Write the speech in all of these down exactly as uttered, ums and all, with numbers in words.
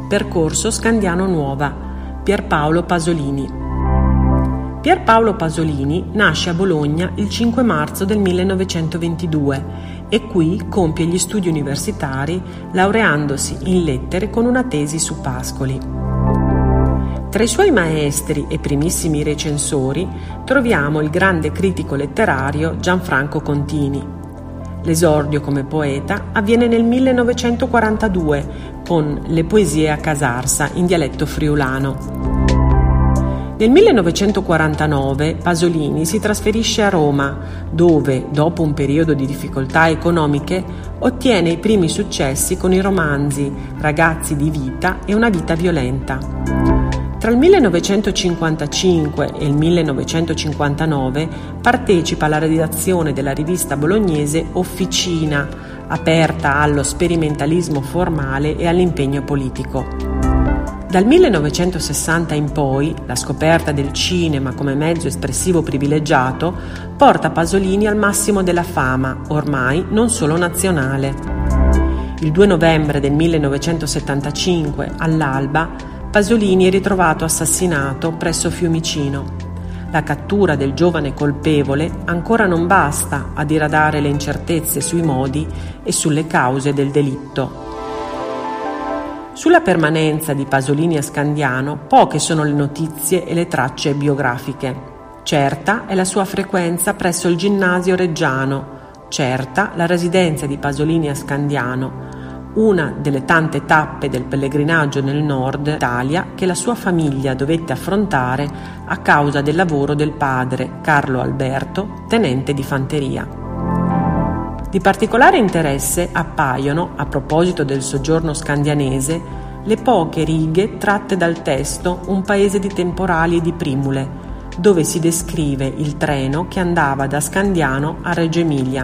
Percorso Scandiano Nuova, Pierpaolo Pasolini. Pierpaolo Pasolini nasce a Bologna il cinque marzo del millenovecentoventidue e qui compie gli studi universitari laureandosi in lettere con una tesi su Pascoli. Tra i suoi maestri e primissimi recensori troviamo il grande critico letterario Gianfranco Contini. L'esordio come poeta avviene nel millenovecentoquarantadue con Le poesie a Casarsa in dialetto friulano. Nel millenovecentoquarantanove Pasolini si trasferisce a Roma, dove, dopo un periodo di difficoltà economiche, ottiene i primi successi con i romanzi Ragazzi di vita e Una vita violenta. Tra il millenovecentocinquantacinque e il millenovecentocinquantanove partecipa alla redazione della rivista bolognese Officina, aperta allo sperimentalismo formale e all'impegno politico. Dal millenovecentosessanta in poi, la scoperta del cinema come mezzo espressivo privilegiato porta Pasolini al massimo della fama, ormai non solo nazionale. Il due novembre del millenovecentosettantacinque, all'alba, Pasolini è ritrovato assassinato presso Fiumicino. La cattura del giovane colpevole ancora non basta a diradare le incertezze sui modi e sulle cause del delitto. Sulla permanenza di Pasolini a Scandiano poche sono le notizie e le tracce biografiche. Certa è la sua frequenza presso il Ginnasio Reggiano, certa la residenza di Pasolini a Scandiano, una delle tante tappe del pellegrinaggio nel nord Italia che la sua famiglia dovette affrontare a causa del lavoro del padre, Carlo Alberto, tenente di fanteria. Di particolare interesse appaiono, a proposito del soggiorno scandianese, le poche righe tratte dal testo Un paese di temporali e di primule, dove si descrive il treno che andava da Scandiano a Reggio Emilia.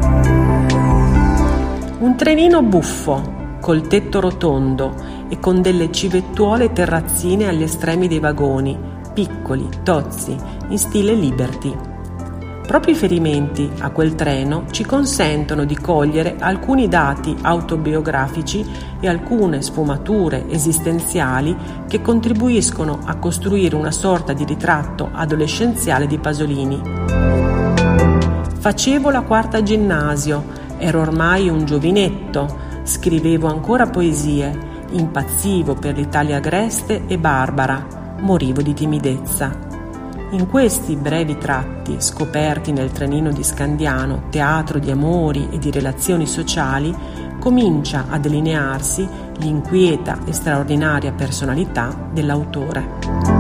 Un trenino buffo, col tetto rotondo e con delle civettuole terrazzine agli estremi dei vagoni, piccoli, tozzi, in stile Liberty. Proprio i riferimenti a quel treno ci consentono di cogliere alcuni dati autobiografici e alcune sfumature esistenziali che contribuiscono a costruire una sorta di ritratto adolescenziale di Pasolini. Facevo la quarta ginnasio, ero ormai un giovinetto, scrivevo ancora poesie, impazzivo per l'Italia agreste e barbara, morivo di timidezza. In questi brevi tratti, scoperti nel trenino di Scandiano, teatro di amori e di relazioni sociali, comincia a delinearsi l'inquieta e straordinaria personalità dell'autore.